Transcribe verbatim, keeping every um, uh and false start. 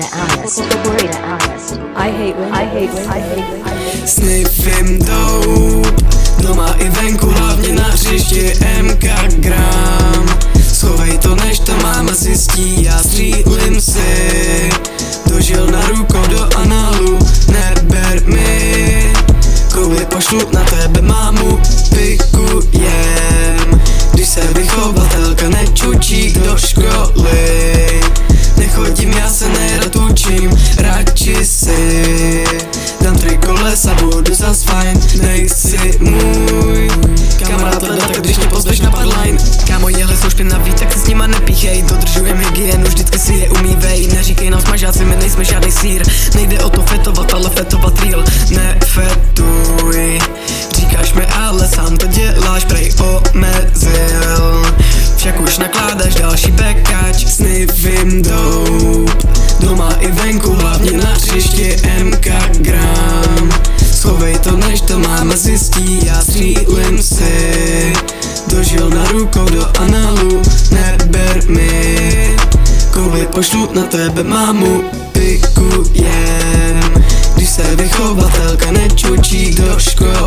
the honest. Worry the honest. I hate when I hate when I hate when Sniffím dope, doma i venku, hlavně na hřišti M K gram. Schovej to, než to máma zjistí, já střílím si. Dožil na rukou do análu, neber mi. Kouli pošlu na tebe, mámu pikujem. Když se vychovatelka nečučí do školy, nechodím, já se nerad učím, radši si dám tři kolesa, budu zas fajn. Nejsi můj kamarád leda, tak když mě pozveš na padline. Kámo, jehle jsou špinaví, tak si s nima nepíchej. Dodržujem hygienu, vždycky si je umývej. Neříkej nám smažáci, my nejsme žádnej sýr. Nejde o to fetovat, ale fetovat real. Nefetuj, říkáš mi, ale sám to děláš, prej omezil. Však už nakládáš další pekač. Sniffím dope, doma i venku, hlavně na hřišti M K gram. Schovej to, než to máma zjistí, já střílím si. Dožil na rukou do análu, neber mi. Kouli pošlu na tebe, mámu pikujem. Když se vychovatelka nečučí do školy,